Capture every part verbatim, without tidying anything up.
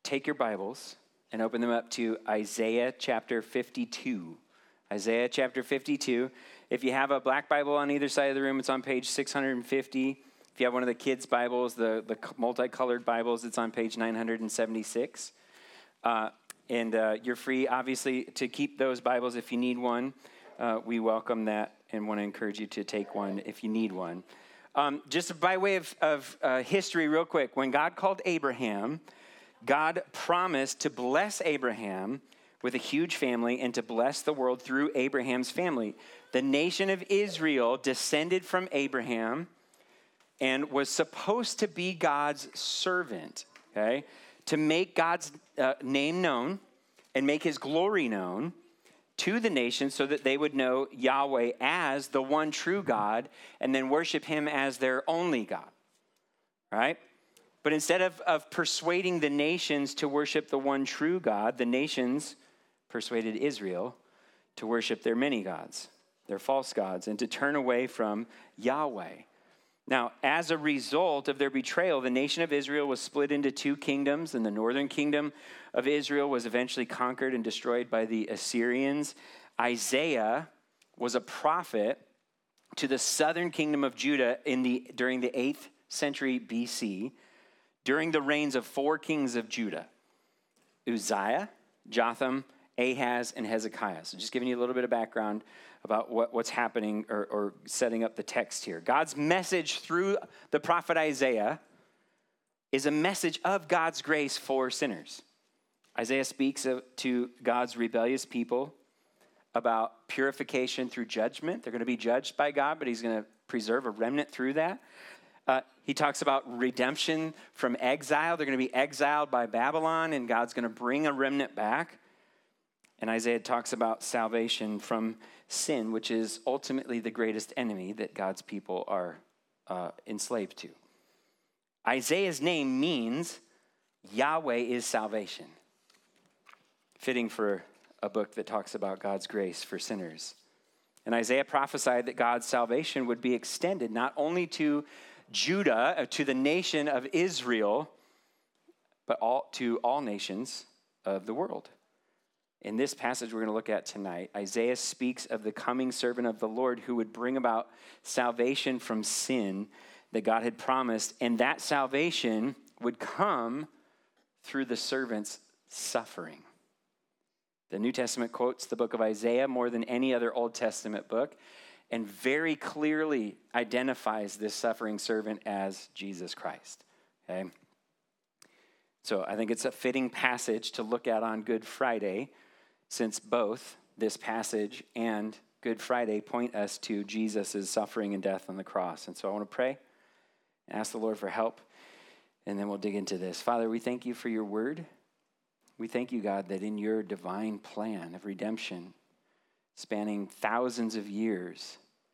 take your Bibles and open them up to Isaiah chapter fifty-two. Isaiah chapter fifty-two. If you have a black Bible on either side of the room, it's on page six hundred fifty. If you have one of the kids' Bibles, the, the multicolored Bibles, it's on page nine hundred seventy-six. Uh, and uh, you're free, obviously, to keep those Bibles if you need one. Uh, we welcome that and want to encourage you to take one if you need one. Um, just by way of, of uh, history real quick, when God called Abraham, God promised to bless Abraham with a huge family and to bless the world through Abraham's family. The nation of Israel descended from Abraham and was supposed to be God's servant, okay, to make God's uh, name known and make his glory known to the nation so that they would know Yahweh as the one true God and then worship him as their only God, right? But instead of, of persuading the nations to worship the one true God, the nations persuaded Israel to worship their many gods, their false gods, and to turn away from Yahweh. Now, as a result of their betrayal, the nation of Israel was split into two kingdoms, and the northern kingdom of Israel was eventually conquered and destroyed by the Assyrians. Isaiah was a prophet to the southern kingdom of Judah in the during the eighth century B C, during the reigns of four kings of Judah: Uzziah, Jotham, Ahaz, and Hezekiah. So just giving you a little bit of background about what, what's happening or, or setting up the text here. God's message through the prophet Isaiah is a message of God's grace for sinners. Isaiah speaks of, to God's rebellious people about purification through judgment. They're going to be judged by God, but he's going to preserve a remnant through that. Uh, he talks about redemption from exile. They're going to be exiled by Babylon, and God's going to bring a remnant back. And Isaiah talks about salvation from sin, which is ultimately the greatest enemy that God's people are uh, enslaved to. Isaiah's name means Yahweh is salvation. Fitting for a book that talks about God's grace for sinners. And Isaiah prophesied that God's salvation would be extended not only to Judah, uh, to the nation of Israel, but all to all nations of the world. In this passage we're going to look at tonight, Isaiah speaks of the coming servant of the Lord who would bring about salvation from sin that God had promised, and that salvation would come through the servant's suffering. The New Testament quotes the book of Isaiah more than any other Old Testament book and very clearly identifies this suffering servant as Jesus Christ, okay? So I think it's a fitting passage to look at on Good Friday, since both this passage and Good Friday point us to Jesus' suffering and death on the cross. And so I want to pray and ask the Lord for help, and then we'll dig into this. Father, we thank you for your word. We thank you, God, that in your divine plan of redemption, spanning thousands of years,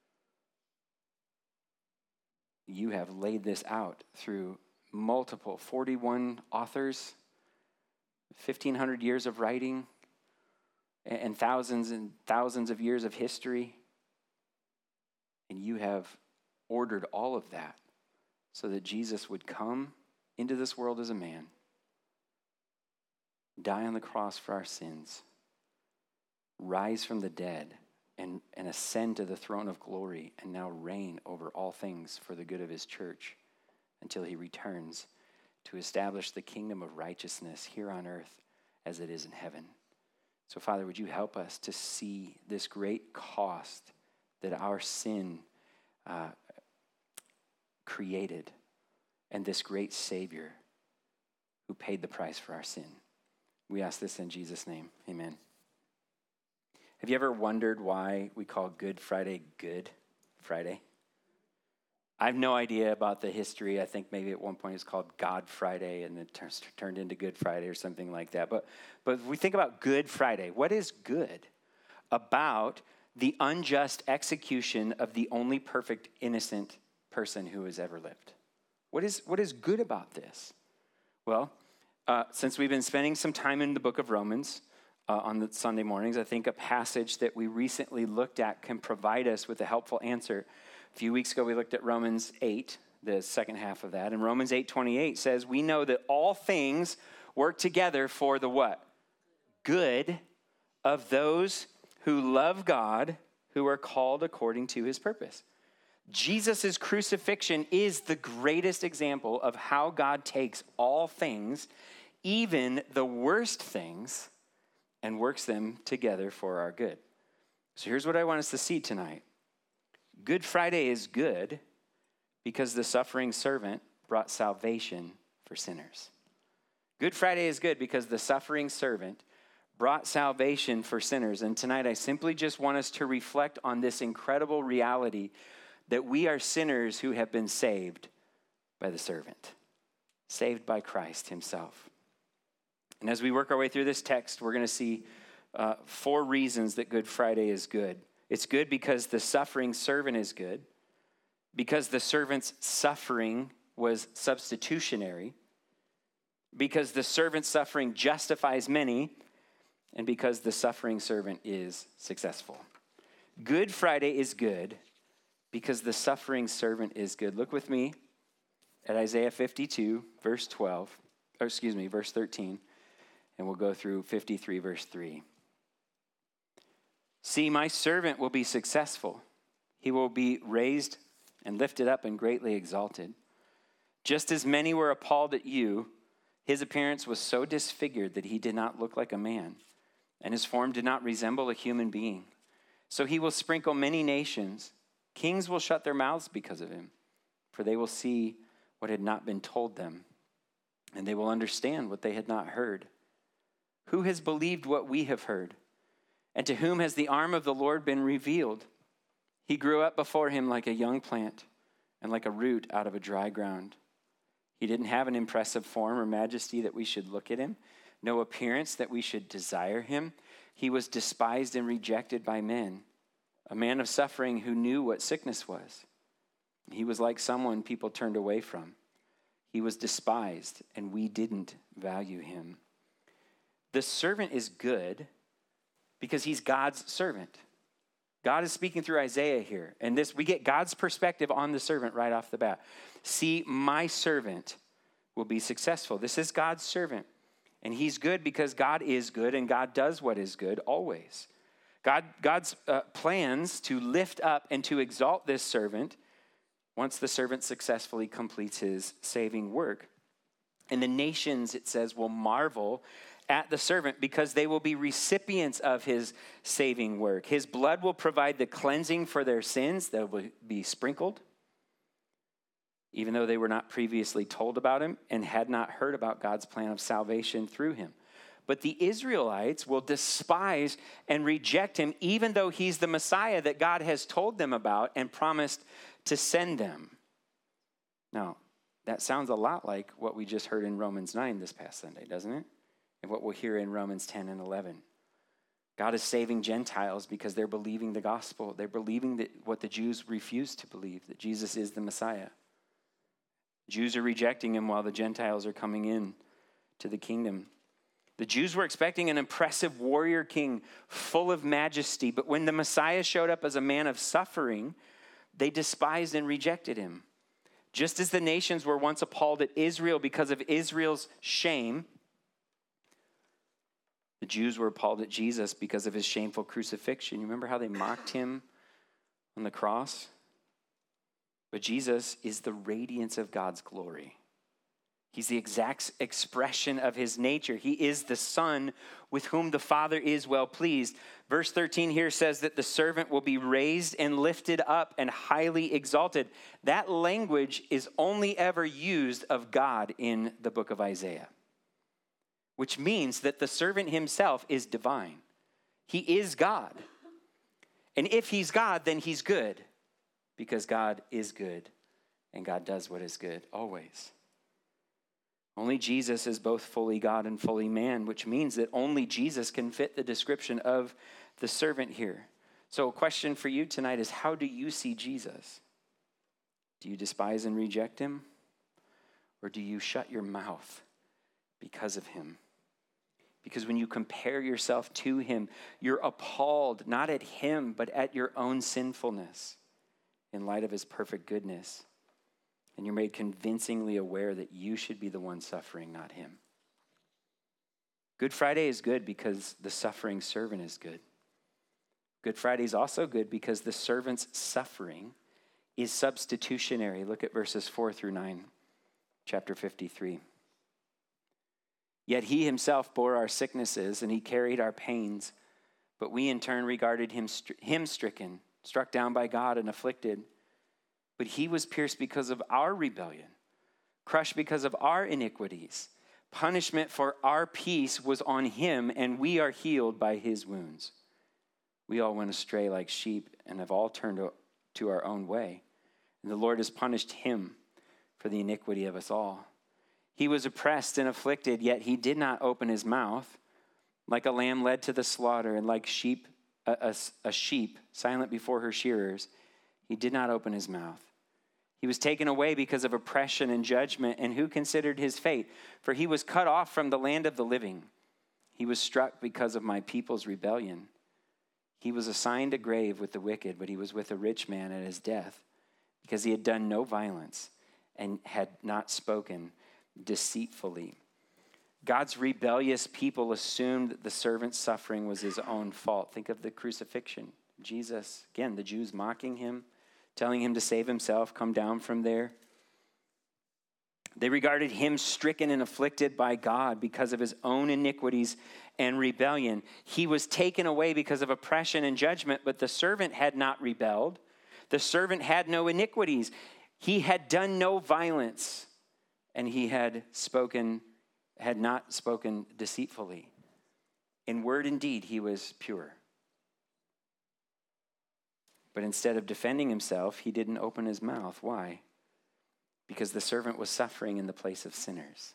you have laid this out through multiple, forty-one authors, fifteen hundred years of writing, and thousands and thousands of years of history. And you have ordered all of that so that Jesus would come into this world as a man, die on the cross for our sins, rise from the dead, and, and ascend to the throne of glory, and now reign over all things for the good of his church until he returns to establish the kingdom of righteousness here on earth as it is in heaven. So, Father, would you help us to see this great cost that our sin uh, created, and this great Savior who paid the price for our sin. We ask this in Jesus' name. Amen. Have you ever wondered why we call Good Friday Good Friday? I have no idea about the history. I think maybe at one point it was called God Friday and it turns, turned into Good Friday or something like that. But, but if we think about Good Friday, what is good about the unjust execution of the only perfect, innocent person who has ever lived? What is, what is good about this? Well, uh, since we've been spending some time in the book of Romans uh, on the Sunday mornings, I think a passage that we recently looked at can provide us with a helpful answer. A few weeks ago, we looked at Romans eight, the second half of that. And Romans eight twenty-eight says, we know that all things work together for the what? Good of those who love God, who are called according to his purpose. Jesus' crucifixion is the greatest example of how God takes all things, even the worst things, and works them together for our good. So here's what I want us to see tonight. Good Friday is good because the suffering servant brought salvation for sinners. Good Friday is good because the suffering servant brought salvation for sinners. And tonight I simply just want us to reflect on this incredible reality that we are sinners who have been saved by the servant, saved by Christ himself. And as we work our way through this text, we're going to see uh, four reasons that Good Friday is good. It's good because the suffering servant is good, because the servant's suffering was substitutionary, because the servant's suffering justifies many, and because the suffering servant is successful. Good Friday is good because the suffering servant is good. Look with me at Isaiah fifty-two, verse twelve, or excuse me, verse thirteen, and we'll go through fifty-three, verse three. See, my servant will be successful. He will be raised and lifted up and greatly exalted. Just as many were appalled at you, his appearance was so disfigured that he did not look like a man, and his form did not resemble a human being. So he will sprinkle many nations. Kings will shut their mouths because of him, for they will see what had not been told them, and they will understand what they had not heard. Who has believed what we have heard? And to whom has the arm of the Lord been revealed? He grew up before him like a young plant and like a root out of a dry ground. He didn't have an impressive form or majesty that we should look at him, no appearance that we should desire him. He was despised and rejected by men, a man of suffering who knew what sickness was. He was like someone people turned away from. He was despised, and we didn't value him. The servant is good because he's God's servant. God is speaking through Isaiah here, and this we get God's perspective on the servant right off the bat. See, my servant will be successful. This is God's servant, and he's good because God is good, and God does what is good always. God, God's uh, plans to lift up and to exalt this servant once the servant successfully completes his saving work. And the nations, it says, will marvel at the servant because they will be recipients of his saving work. His blood will provide the cleansing for their sins that will be sprinkled, even though they were not previously told about him and had not heard about God's plan of salvation through him. But the Israelites will despise and reject him, even though he's the Messiah that God has told them about and promised to send them. Now, that sounds a lot like what we just heard in Romans nine this past Sunday, doesn't it? And what we'll hear in Romans ten and eleven. God is saving Gentiles because they're believing the gospel. They're believing that what the Jews refused to believe, that Jesus is the Messiah. Jews are rejecting him while the Gentiles are coming in to the kingdom. The Jews were expecting an impressive warrior king full of majesty, but when the Messiah showed up as a man of suffering, they despised and rejected him. Just as the nations were once appalled at Israel because of Israel's shame, the Jews were appalled at Jesus because of his shameful crucifixion. You remember how they mocked him on the cross? But Jesus is the radiance of God's glory. He's the exact expression of his nature. He is the Son with whom the Father is well pleased. Verse thirteen here says that the servant will be raised and lifted up and highly exalted. That language is only ever used of God in the book of Isaiah, which means that the servant himself is divine. He is God. And if he's God, then he's good, because God is good and God does what is good always. Only Jesus is both fully God and fully man, which means that only Jesus can fit the description of the servant here. So a question for you tonight is, how do you see Jesus? Do you despise and reject him? Or do you shut your mouth because of him? Because when you compare yourself to him, you're appalled not at him, but at your own sinfulness in light of his perfect goodness. And you're made convincingly aware that you should be the one suffering, not him. Good Friday is good because the suffering servant is good. Good Friday is also good because the servant's suffering is substitutionary. Look at verses four through nine, chapter fifty-three. Yet he himself bore our sicknesses and he carried our pains, but we in turn regarded him, him stricken, struck down by God and afflicted. But he was pierced because of our rebellion, crushed because of our iniquities. Punishment for our peace was on him, and we are healed by his wounds. We all went astray like sheep and have all turned to our own way. And the Lord has punished him for the iniquity of us all. He was oppressed and afflicted, yet he did not open his mouth. Like a lamb led to the slaughter, and like sheep, a, a, a sheep silent before her shearers, he did not open his mouth. He was taken away because of oppression and judgment, and who considered his fate? For he was cut off from the land of the living. He was struck because of my people's rebellion. He was assigned a grave with the wicked, but he was with a rich man at his death, because he had done no violence and had not spoken deceitfully. God's rebellious people assumed that the servant's suffering was his own fault. Think of the crucifixion. Jesus, again, the Jews mocking him, telling him to save himself, come down from there. They regarded him stricken and afflicted by God because of his own iniquities and rebellion. He was taken away because of oppression and judgment, but the servant had not rebelled. The servant had no iniquities. He had done no violence, and he had spoken, had not spoken deceitfully. In word and deed, he was pure. But instead of defending himself, he didn't open his mouth. Why? Because the servant was suffering in the place of sinners.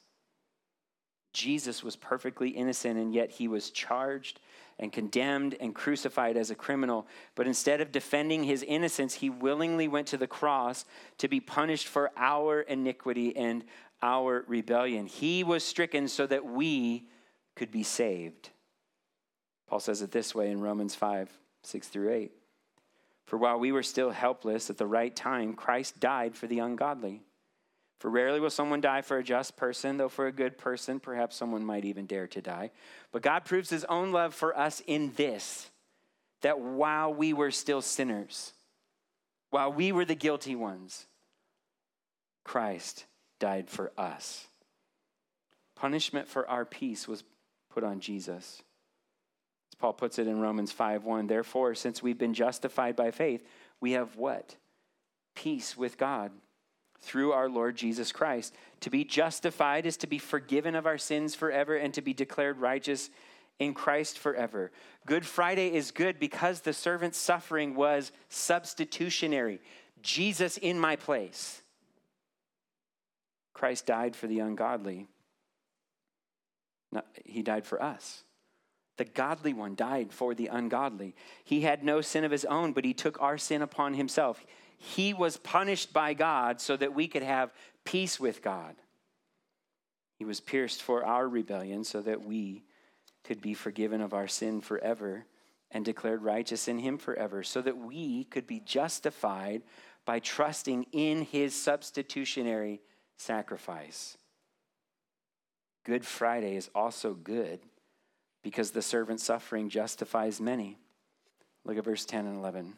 Jesus was perfectly innocent, and yet he was charged and condemned and crucified as a criminal. But instead of defending his innocence, he willingly went to the cross to be punished for our iniquity and our rebellion. He was stricken so that we could be saved. Paul says it this way in Romans five, six through eight. For while we were still helpless, at the right time, Christ died for the ungodly. For rarely will someone die for a just person, though for a good person, perhaps someone might even dare to die. But God proves his own love for us in this, that while we were still sinners, while we were the guilty ones, Christ died for us. Punishment for our peace was put on Jesus. As Paul puts it in Romans five one, therefore, since we've been justified by faith, we have what? Peace with God through our Lord Jesus Christ. To be justified is to be forgiven of our sins forever and to be declared righteous in Christ forever. Good Friday is good because the servant's suffering was substitutionary. Jesus in my place. Christ died for the ungodly. No, he died for us. The godly one died for the ungodly. He had no sin of his own, but he took our sin upon himself. He was punished by God so that we could have peace with God. He was pierced for our rebellion so that we could be forgiven of our sin forever and declared righteous in him forever, so that we could be justified by trusting in his substitutionary sacrifice. Good Friday is also good because the servant's suffering justifies many. Look at verse ten and eleven.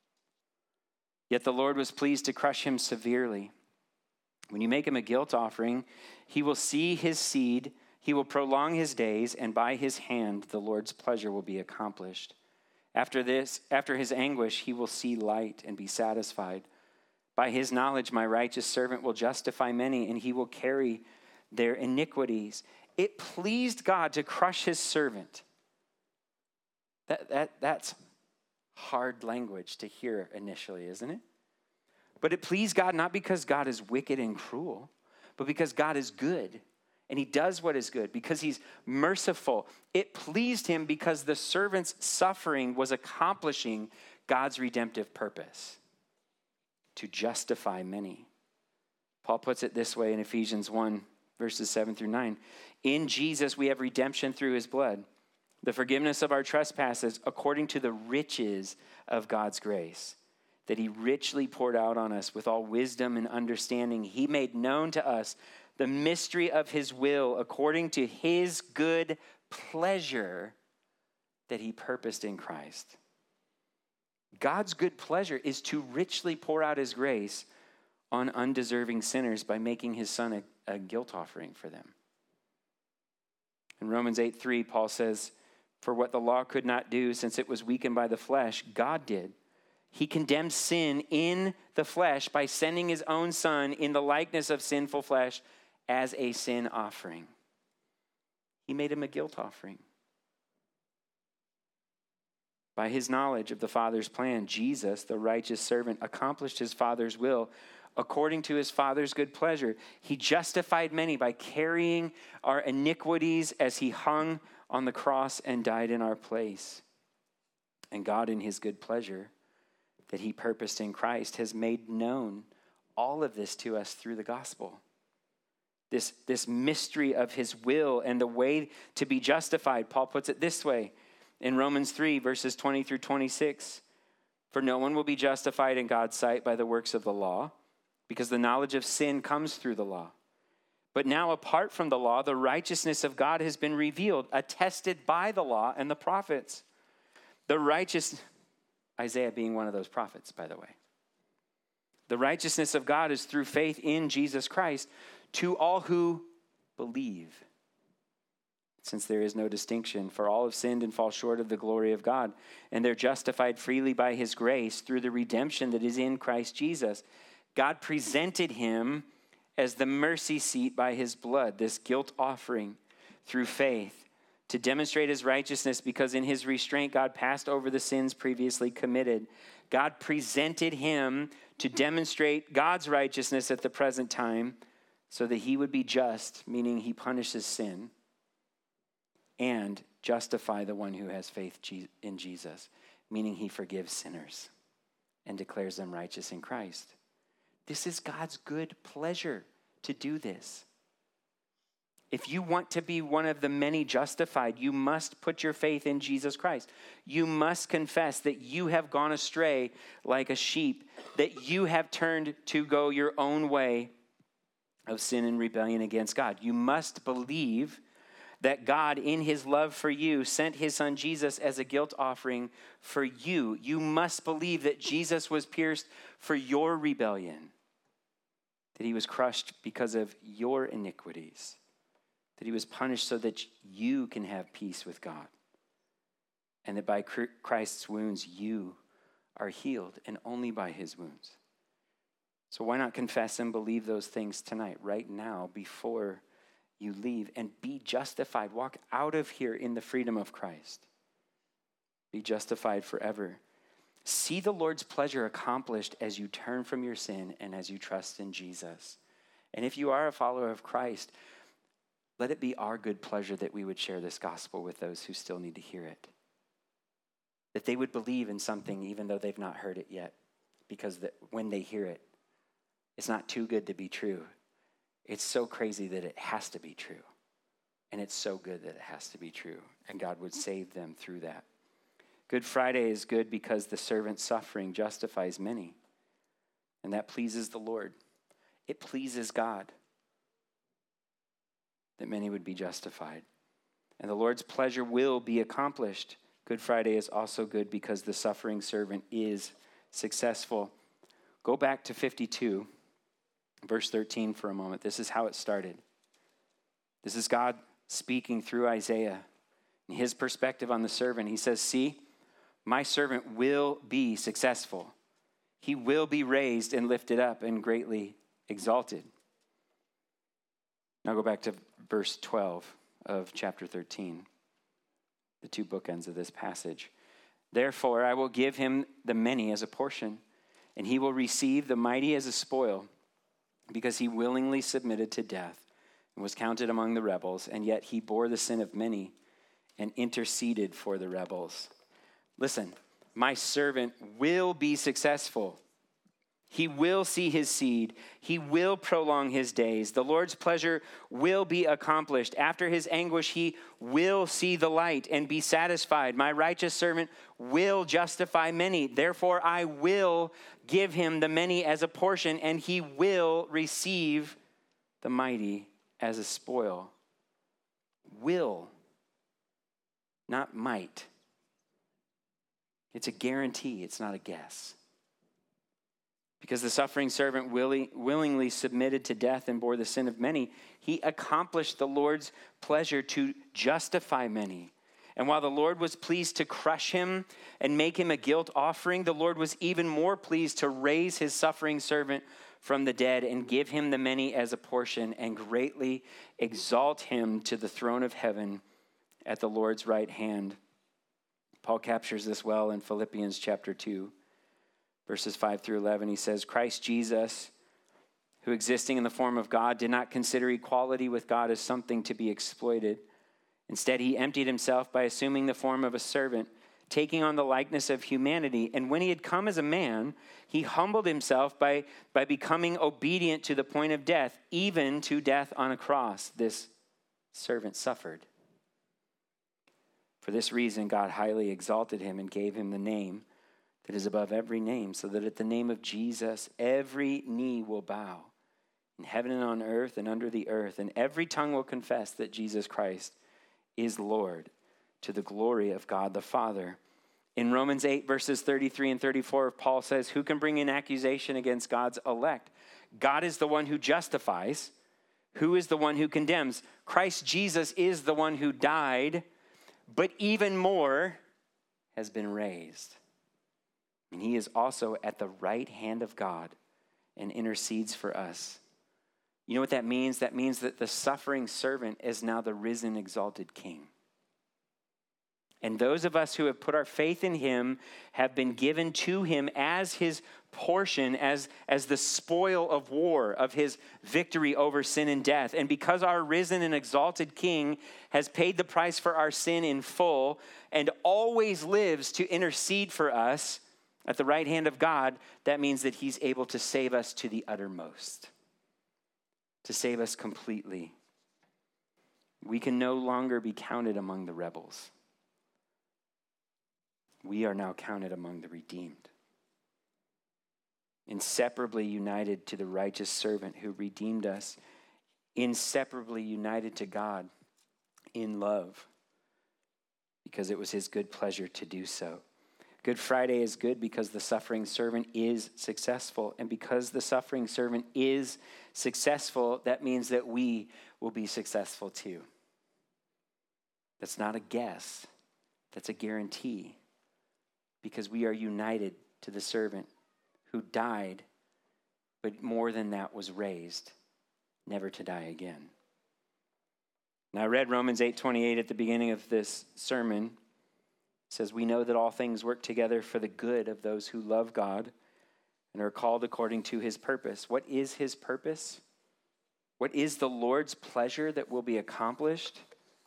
Yet the Lord was pleased to crush him severely. When you make him a guilt offering, he will see his seed, he will prolong his days, and by his hand the Lord's pleasure will be accomplished. After this, after his anguish, he will see light and be satisfied. By his knowledge, my righteous servant will justify many, and he will carry their iniquities. It pleased God to crush his servant. That, that, that's hard language to hear initially, isn't it? But it pleased God not because God is wicked and cruel, but because God is good, and he does what is good, because he's merciful. It pleased him because the servant's suffering was accomplishing God's redemptive purpose, to justify many. Paul puts it this way in Ephesians one, verses seven through nine. In Jesus we have redemption through his blood, the forgiveness of our trespasses according to the riches of God's grace, that he richly poured out on us with all wisdom and understanding. He made known to us the mystery of his will according to his good pleasure that he purposed in Christ. God's good pleasure is to richly pour out his grace on undeserving sinners by making his son a, a guilt offering for them. In Romans eight three, Paul says, for what the law could not do since it was weakened by the flesh, God did. He condemned sin in the flesh by sending his own son in the likeness of sinful flesh as a sin offering. He made him a guilt offering. By his knowledge of the Father's plan, Jesus, the righteous servant, accomplished his Father's will according to his Father's good pleasure. He justified many by carrying our iniquities as he hung on the cross and died in our place. And God, in his good pleasure that he purposed in Christ, has made known all of this to us through the gospel. This, this mystery of his will and the way to be justified. Paul puts it this way in Romans three, verses twenty through twenty-six. For no one will be justified in God's sight by the works of the law, because the knowledge of sin comes through the law. But now, apart from the law, the righteousness of God has been revealed, attested by the law and the prophets. The righteous, Isaiah being one of those prophets, by the way. The righteousness of God is through faith in Jesus Christ to all who believe. Since there is no distinction, for all have sinned and fall short of the glory of God, and they're justified freely by his grace through the redemption that is in Christ Jesus. God presented him as the mercy seat by his blood, this guilt offering through faith, to demonstrate his righteousness, because in his restraint God passed over the sins previously committed. God presented him to demonstrate God's righteousness at the present time so that he would be just, meaning he punishes sin, and justify the one who has faith in Jesus, meaning he forgives sinners and declares them righteous in Christ. This is God's good pleasure to do this. If you want to be one of the many justified, you must put your faith in Jesus Christ. You must confess that you have gone astray like a sheep, that you have turned to go your own way of sin and rebellion against God. You must believe that God, in his love for you, sent his son Jesus as a guilt offering for you. You must believe that Jesus was pierced for your rebellion, that he was crushed because of your iniquities, that he was punished so that you can have peace with God, and that by Christ's wounds you are healed, and only by his wounds. So why not confess and believe those things tonight, right now, before you leave, and be justified. Walk out of here in the freedom of Christ. Be justified forever. See the Lord's pleasure accomplished as you turn from your sin and as you trust in Jesus. And if you are a follower of Christ, let it be our good pleasure that we would share this gospel with those who still need to hear it. That they would believe in something even though they've not heard it yet. Because that when they hear it, it's not too good to be true. It's so crazy that it has to be true. And it's so good that it has to be true. And God would save them through that. Good Friday is good because the servant's suffering justifies many. And that pleases the Lord. It pleases God that many would be justified. And the Lord's pleasure will be accomplished. Good Friday is also good because the suffering servant is successful. Go back to fifty-two. Verse thirteen for a moment. This is how it started. This is God speaking through Isaiah. In his perspective on the servant, he says, see, my servant will be successful. He will be raised and lifted up and greatly exalted. Now go back to verse twelve of chapter thirteen, the two bookends of this passage. Therefore, I will give him the many as a portion, and he will receive the mighty as a spoil, because he willingly submitted to death and was counted among the rebels, and yet he bore the sin of many and interceded for the rebels. Listen, my servant will be successful. He will see his seed. He will prolong his days. The Lord's pleasure will be accomplished. After his anguish, he will see the light and be satisfied. My righteous servant will justify many. Therefore, I will give him the many as a portion, and he will receive the mighty as a spoil. Will, not might. It's a guarantee, it's not a guess. Because the suffering servant willi- willingly submitted to death and bore the sin of many, he accomplished the Lord's pleasure to justify many. And while the Lord was pleased to crush him and make him a guilt offering, the Lord was even more pleased to raise his suffering servant from the dead and give him the many as a portion and greatly exalt him to the throne of heaven at the Lord's right hand. Paul captures this well in Philippians chapter two, verses five through eleven. He says, Christ Jesus, who existing in the form of God, did not consider equality with God as something to be exploited. Instead, he emptied himself by assuming the form of a servant, taking on the likeness of humanity. And when he had come as a man, he humbled himself by, by becoming obedient to the point of death, even to death on a cross. This servant suffered. For this reason, God highly exalted him and gave him the name that is above every name, so that at the name of Jesus, every knee will bow in heaven and on earth and under the earth, and every tongue will confess that Jesus Christ is Lord, to the glory of God the Father. In Romans eight, verses thirty-three and thirty-four, Paul says, who can bring an accusation against God's elect? God is the one who justifies. Who is the one who condemns? Christ Jesus is the one who died, but even more has been raised. And he is also at the right hand of God and intercedes for us. You know what that means? That means that the suffering servant is now the risen, exalted king. And those of us who have put our faith in him have been given to him as his portion, as, as the spoil of war, of his victory over sin and death. And because our risen and exalted king has paid the price for our sin in full and always lives to intercede for us at the right hand of God, that means that he's able to save us to the uttermost, to save us completely. We can no longer be counted among the rebels. We are now counted among the redeemed, inseparably united to the righteous servant who redeemed us, inseparably united to God in love, because it was his good pleasure to do so. Good Friday is good because the suffering servant is successful. And because the suffering servant is successful, that means that we will be successful too. That's not a guess. That's a guarantee. Because we are united to the servant who died, but more than that was raised, never to die again. Now I read Romans eight twenty-eight at the beginning of this sermon. It says, we know that all things work together for the good of those who love God and are called according to his purpose. What is his purpose? What is the Lord's pleasure that will be accomplished?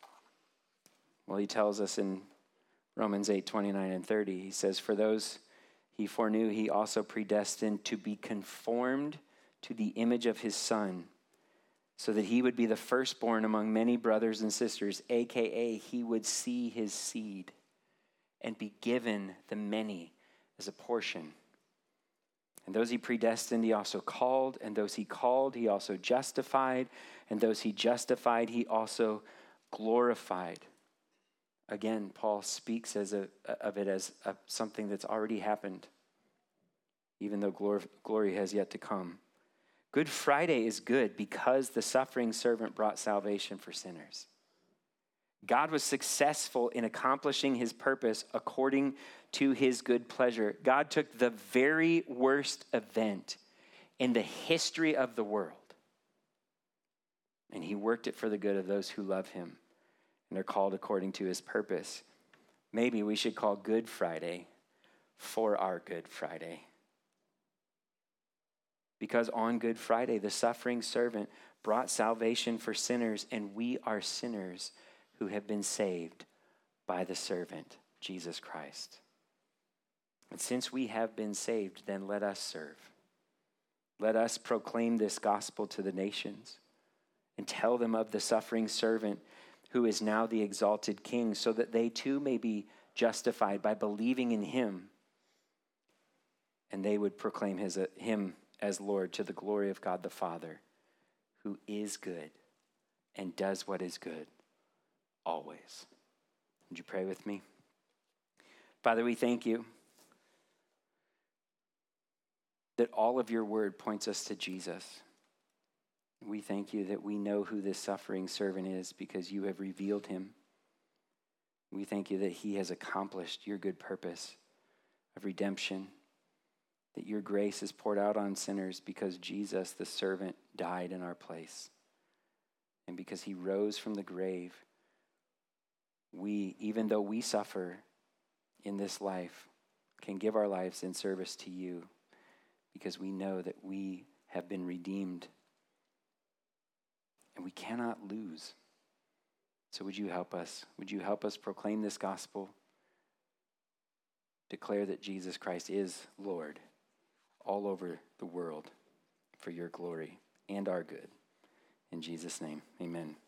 Well, he tells us in Romans eight twenty-nine and thirty, he says, for those he foreknew, he also predestined to be conformed to the image of his Son, so that he would be the firstborn among many brothers and sisters, a k a he would see his seed and be given the many as a portion. And those he predestined, he also called, and those he called, he also justified, and those he justified, he also glorified. Again, Paul speaks as a, of it as a, something that's already happened, even though glory, glory has yet to come. Good Friday is good because the suffering servant brought salvation for sinners. God was successful in accomplishing his purpose according to his good pleasure. God took the very worst event in the history of the world, and he worked it for the good of those who love him and are called according to his purpose. Maybe we should call Good Friday for our Good Friday. Because on Good Friday, the suffering servant brought salvation for sinners, and we are sinners who have been saved by the servant, Jesus Christ. And since we have been saved, then let us serve. Let us proclaim this gospel to the nations and tell them of the suffering servant who is now the exalted king, so that they too may be justified by believing in him, and they would proclaim his, uh, him as Lord to the glory of God the Father, who is good and does what is good always. Would you pray with me? Father, we thank you that all of your word points us to Jesus. We thank you that we know who this suffering servant is because you have revealed him. We thank you that he has accomplished your good purpose of redemption, that your grace is poured out on sinners because Jesus, the servant, died in our place. And because he rose from the grave, we, even though we suffer in this life, can give our lives in service to you because we know that we have been redeemed and we cannot lose. So would you help us? Would you help us proclaim this gospel? Declare that Jesus Christ is Lord all over the world for your glory and our good. In Jesus' name, amen.